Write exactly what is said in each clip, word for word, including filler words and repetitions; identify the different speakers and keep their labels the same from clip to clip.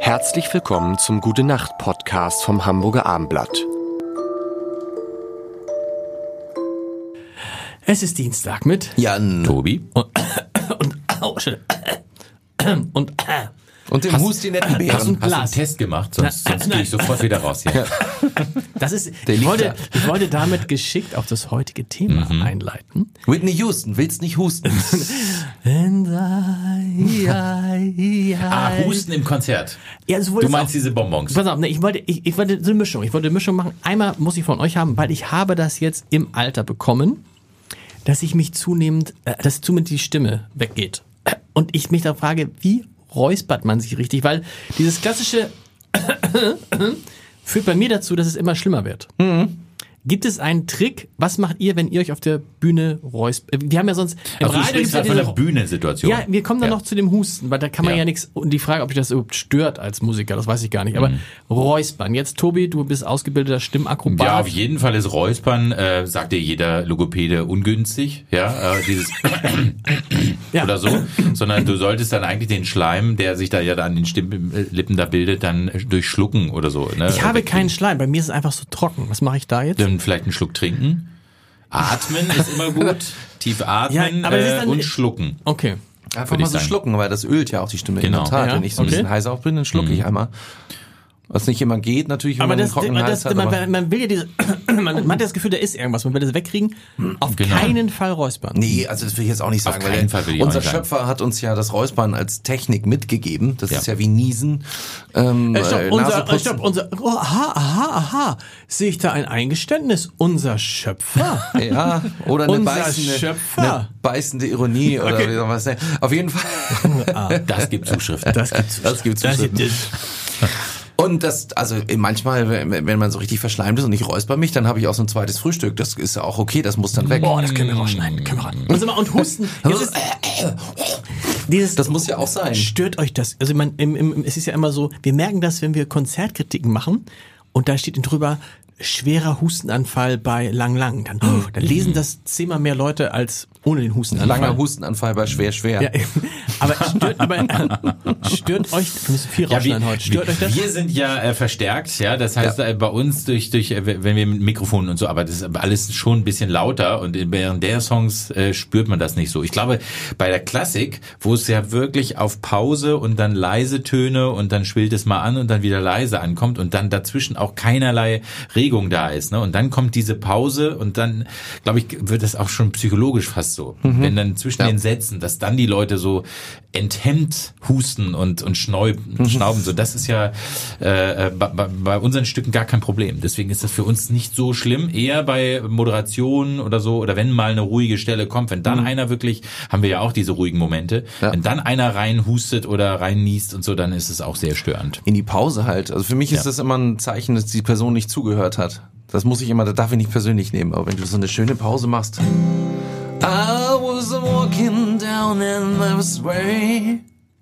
Speaker 1: Herzlich willkommen zum Gute-Nacht-Podcast vom Hamburger Abendblatt.
Speaker 2: Es ist Dienstag mit
Speaker 3: Jan,
Speaker 4: Tobi
Speaker 2: und und oh, und, und
Speaker 3: und dem Hustinetten Bären.
Speaker 2: Hast du ein
Speaker 4: Hast du einen
Speaker 2: Glas?
Speaker 4: Test gemacht? Sonst, sonst gehe ich sofort wieder raus hier.
Speaker 3: Ja.
Speaker 2: Das ist,
Speaker 3: Der
Speaker 2: ich
Speaker 3: liegt
Speaker 2: wollte,
Speaker 3: da.
Speaker 2: ich wollte damit geschickt auf das heutige Thema
Speaker 4: Mhm.
Speaker 2: einleiten.
Speaker 3: Whitney Houston, willst nicht husten?
Speaker 2: And I, I, I,
Speaker 4: Ah, Husten im Konzert.
Speaker 2: Ja, sowohl
Speaker 4: Du
Speaker 2: das
Speaker 4: meinst
Speaker 2: auch-
Speaker 4: diese Bonbons.
Speaker 2: Pass auf, ne, ich wollte, ich, ich wollte so eine Mischung. Ich wollte eine Mischung machen. Einmal muss ich von euch haben, weil ich habe das jetzt im Alter bekommen, dass ich mich zunehmend, äh, dass zunehmend die Stimme weggeht. Und ich mich da frage, wie räuspert man sich richtig? Weil dieses klassische führt bei mir dazu, dass es immer schlimmer wird.
Speaker 4: Mhm.
Speaker 2: Gibt es einen Trick? Was macht ihr, wenn ihr euch auf der Bühne räuspert? Wir haben ja sonst im
Speaker 4: Also du
Speaker 2: Radio
Speaker 4: sprichst
Speaker 2: gibt's ja
Speaker 4: gerade von
Speaker 2: diese-
Speaker 4: der Bühnensituation.
Speaker 2: ja, wir kommen dann
Speaker 4: Ja.
Speaker 2: noch zu dem Husten, weil da kann man ja,
Speaker 4: Ja.
Speaker 2: nichts, und die Frage, ob dich das überhaupt stört als Musiker, das weiß ich gar nicht, aber
Speaker 4: Mhm.
Speaker 2: Räuspern. Jetzt, Tobi, du bist ausgebildeter Stimmakrobat.
Speaker 4: Ja, auf jeden Fall ist Räuspern, äh, sagt dir jeder Logopäde, ungünstig, ja, äh, dieses
Speaker 2: Ja.
Speaker 4: oder so, sondern du solltest dann eigentlich den Schleim, der sich da ja an den Stimmlippen da bildet, dann durch Schlucken oder so. Ne,
Speaker 2: Ich habe
Speaker 4: wegkriegen.
Speaker 2: keinen Schleim, bei mir ist es einfach so trocken. Was mache ich da jetzt?
Speaker 4: Dann vielleicht einen Schluck trinken. Atmen ist immer gut. Tief atmen
Speaker 2: Ja, aber das ist
Speaker 4: äh,
Speaker 2: dann-
Speaker 4: und schlucken.
Speaker 2: Okay.
Speaker 3: Einfach
Speaker 4: Würde
Speaker 3: mal
Speaker 4: ich
Speaker 3: so
Speaker 4: sagen.
Speaker 3: schlucken, weil das ölt ja auch die Stimme
Speaker 4: Genau.
Speaker 3: in der Tat.
Speaker 2: Ja,
Speaker 3: Wenn ich so ein
Speaker 2: okay.
Speaker 3: bisschen heiß auf bin, dann schlucke ich einmal. Was nicht immer geht, natürlich, wenn
Speaker 2: Aber
Speaker 3: man einen
Speaker 2: das,
Speaker 3: trockenen
Speaker 2: man,
Speaker 3: Hals
Speaker 2: das,
Speaker 3: hat.
Speaker 2: man,
Speaker 3: Aber
Speaker 2: man will ja diese, man, man hat das Gefühl, da ist irgendwas, man will das wegkriegen. Auf
Speaker 4: Genau.
Speaker 2: keinen Fall räuspern.
Speaker 3: nee, also das will ich jetzt auch nicht sagen.
Speaker 4: Auf
Speaker 3: weil
Speaker 4: keinen
Speaker 3: der-
Speaker 4: Fall will ich auch
Speaker 3: unser
Speaker 4: nicht sagen.
Speaker 3: Schöpfer hat uns ja das Räuspern als Technik mitgegeben. Das
Speaker 4: Ja.
Speaker 3: ist ja wie Niesen. Ähm,
Speaker 2: Äh, stopp,
Speaker 3: äh,
Speaker 2: unser, äh,
Speaker 3: Naseputzen.
Speaker 2: stopp, unser, oh, aha, aha, aha. Sehe ich da ein Eingeständnis? Unser Schöpfer?
Speaker 3: Ja, oder eine
Speaker 2: Unser
Speaker 3: beißende,
Speaker 2: Schöpfer.
Speaker 3: eine beißende Ironie oder
Speaker 2: Okay.
Speaker 3: wie soll man das nennen. Auf jeden Fall.
Speaker 4: Das gibt Zuschriften.
Speaker 2: Das gibt's.
Speaker 3: Das gibt's Zuschriften. Und das, also manchmal, wenn wenn man so richtig verschleimt ist und ich räusper mich, dann habe ich auch so ein zweites Frühstück. Das ist ja auch okay, das muss dann weg.
Speaker 2: Boah, das können wir rausschneiden. Können wir rein. Und, sag mal, und Husten. Jetzt ist, dieses,
Speaker 3: Das muss ja auch sein.
Speaker 2: Stört euch das? Also man, im, im, es ist ja immer so, wir merken das, wenn wir Konzertkritiken machen und da steht drüber, schwerer Hustenanfall bei Lang Lang. Dann, oh, dann lesen das zehnmal mehr Leute als ohne den Hustenanfall.
Speaker 3: Langer Hustenanfall bei schwer, schwer.
Speaker 2: Ja, aber stört, aber, stört euch, wir müssen viel
Speaker 4: Ja,
Speaker 2: rausschneiden
Speaker 4: wir,
Speaker 2: heute, stört euch das?
Speaker 4: wir sind ja äh, verstärkt, ja, das heißt
Speaker 3: Ja.
Speaker 4: äh, bei uns durch durch äh, wenn wir mit Mikrofonen und so, aber das ist alles schon ein bisschen lauter und während der Songs äh, spürt man das nicht so. Ich glaube, bei der Klassik, wo es ja wirklich auf Pause und dann leise Töne und dann schwillt es mal an und dann wieder leise ankommt und dann dazwischen auch keinerlei Regung da ist, ne? Und dann kommt diese Pause und dann, glaube ich, wird das auch schon psychologisch fast so.
Speaker 3: Mhm.
Speaker 4: Wenn dann zwischen
Speaker 3: Ja.
Speaker 4: den Sätzen, dass dann die Leute so enthemmt husten und und schnauben,
Speaker 3: Mhm.
Speaker 4: schnauben so, das ist ja äh, bei, bei- bei unseren Stücken gar kein Problem. Deswegen ist das für uns nicht so schlimm. Eher bei Moderationen oder so oder wenn mal eine ruhige Stelle kommt, wenn dann einer wirklich, haben wir ja auch diese ruhigen Momente,
Speaker 3: Ja.
Speaker 4: wenn dann einer rein hustet oder rein niest und so, dann ist es auch sehr störend.
Speaker 3: In die Pause halt. Also für mich ist
Speaker 4: Ja.
Speaker 3: das immer ein Zeichen, dass die Person nicht zugehört hat. Das muss ich immer, das darf ich nicht persönlich nehmen. Aber wenn du so eine schöne Pause machst. I was walking down endless way.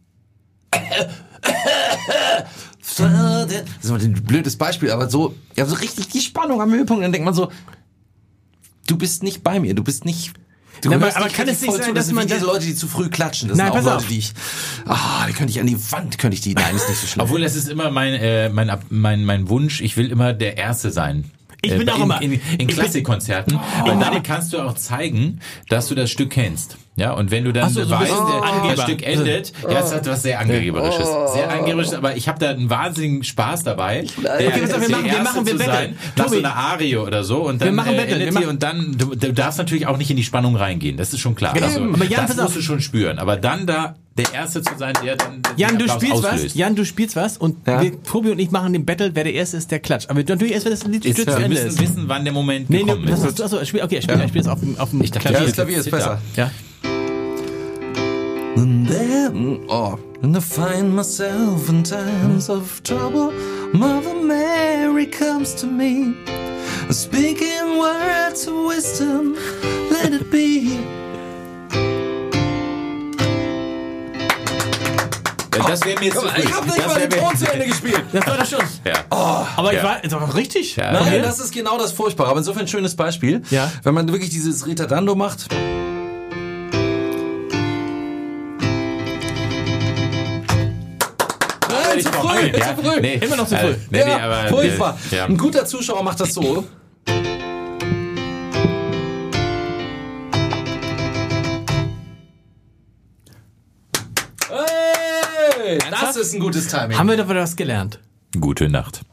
Speaker 3: Das ist immer ein blödes Beispiel, aber so, ja, so richtig die Spannung am Höhepunkt. Dann denkt man so, du bist nicht bei mir, du bist nicht. Du
Speaker 2: Na,
Speaker 3: gehörst
Speaker 2: aber- aber kann
Speaker 3: richtig
Speaker 2: es nicht
Speaker 3: voll
Speaker 2: sein,
Speaker 3: zu.
Speaker 2: dass
Speaker 3: Das sind
Speaker 2: man
Speaker 3: wie diese
Speaker 2: das-
Speaker 3: Leute, die zu früh klatschen. Das
Speaker 2: Nein,
Speaker 3: sind auch
Speaker 2: pass
Speaker 3: Leute,
Speaker 2: auf.
Speaker 3: die ich, ah, die könnte ich an die Wand, könnte ich die, nein, ist nicht so schlimm.
Speaker 4: Obwohl, das ist immer mein, äh, mein, Ab- mein, mein Wunsch, ich will immer der Erste sein.
Speaker 2: Ich bin
Speaker 4: äh,
Speaker 2: auch
Speaker 4: in,
Speaker 2: immer-
Speaker 4: In, in
Speaker 2: ich bin-
Speaker 4: Klassikkonzerten. Und damit kannst du auch zeigen, dass du das Stück kennst. Ja, und wenn du dann
Speaker 2: Ach so, so ein
Speaker 4: weißt,
Speaker 2: bisschen
Speaker 4: der,
Speaker 2: Angeber.
Speaker 4: das Stück endet, ja, es hat was sehr Angeberisches. Sehr Angeberisches, aber ich habe da einen wahnsinnigen Spaß dabei. Der,
Speaker 2: Okay, pass auf, wir
Speaker 4: der
Speaker 2: machen- wir
Speaker 4: Erste
Speaker 2: machen- wir
Speaker 4: zu
Speaker 2: betteln.
Speaker 4: sein, nach so
Speaker 2: Tobi.
Speaker 4: einer Arie oder so. Und dann
Speaker 2: Wir machen
Speaker 4: äh,
Speaker 2: Battle, wir
Speaker 4: endet
Speaker 2: machen-
Speaker 4: die und dann, du, du darfst natürlich auch nicht in die Spannung reingehen. Das ist schon klar.
Speaker 2: Genau.
Speaker 4: Also,
Speaker 2: Aber Jan,
Speaker 4: das
Speaker 2: pass auf.
Speaker 4: musst du schon spüren. Aber dann da der Erste zu sein, der dann den
Speaker 2: Jan, du
Speaker 4: Applaus
Speaker 2: spielst
Speaker 4: auslöst.
Speaker 2: was. Jan, du spielst was und
Speaker 3: Ja.
Speaker 2: wir, Tobi und ich machen den Battle, wer der Erste ist, der klatscht. Aber natürlich erst, wenn das Lied
Speaker 4: Ist,
Speaker 2: zu
Speaker 4: wir
Speaker 2: Ende
Speaker 4: müssen
Speaker 2: ist.
Speaker 4: wissen, wann der Moment
Speaker 2: Nee, nee,
Speaker 4: gekommen
Speaker 2: was
Speaker 4: ist.
Speaker 2: hast du? Achso, spiel, okay, ich spiele,
Speaker 3: Ja.
Speaker 2: ich spiele jetzt auf dem, auf dem
Speaker 4: Ich dachte,
Speaker 3: Ja,
Speaker 2: Klavier.
Speaker 3: das Klavier ist besser.
Speaker 2: Ja.
Speaker 3: And then, oh, and I find myself in times of trouble. Mother Mary comes to me, speaking words of wisdom. Let it be.
Speaker 4: Das wäre mir zu früh.
Speaker 3: Ich hab nicht
Speaker 4: Das
Speaker 3: mal
Speaker 4: wär
Speaker 3: den
Speaker 4: mir-
Speaker 3: Ton zu Ende gespielt.
Speaker 2: Das war der Schuss.
Speaker 4: Ja.
Speaker 2: Aber ich
Speaker 4: Ja.
Speaker 2: war, ist doch richtig.
Speaker 4: Ja.
Speaker 2: Von
Speaker 3: Nein,
Speaker 2: mir?
Speaker 3: das ist genau das Furchtbare. Aber insofern ein schönes Beispiel.
Speaker 2: Ja.
Speaker 3: Wenn man wirklich dieses Ritardando macht. Nein, zu früh,
Speaker 4: Ja,
Speaker 3: zu früh.
Speaker 4: nee,
Speaker 2: Immer noch zu
Speaker 4: äh,
Speaker 2: früh.
Speaker 4: Nee,
Speaker 3: ja,
Speaker 4: nee, aber,
Speaker 3: furchtbar.
Speaker 4: äh, ja.
Speaker 3: Ein guter Zuschauer macht das so. Hey, das ist ein gutes Timing.
Speaker 2: Haben wir doch wieder was gelernt.
Speaker 4: Gute Nacht.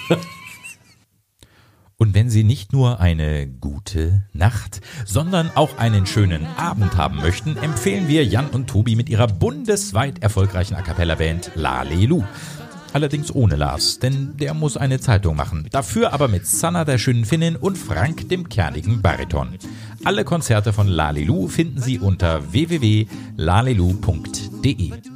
Speaker 4: Und wenn Sie nicht nur eine gute Nacht, sondern auch einen schönen Abend haben möchten, empfehlen wir Jan und Tobi mit ihrer bundesweit erfolgreichen A-Cappella-Band Lalelu. Allerdings ohne Lars, denn der muss eine Zeitung machen. Dafür aber mit Sanna, der schönen Finnin, und Frank, dem kernigen Bariton. Alle Konzerte von Lalelu finden Sie unter w w w punkt lalelu punkt de.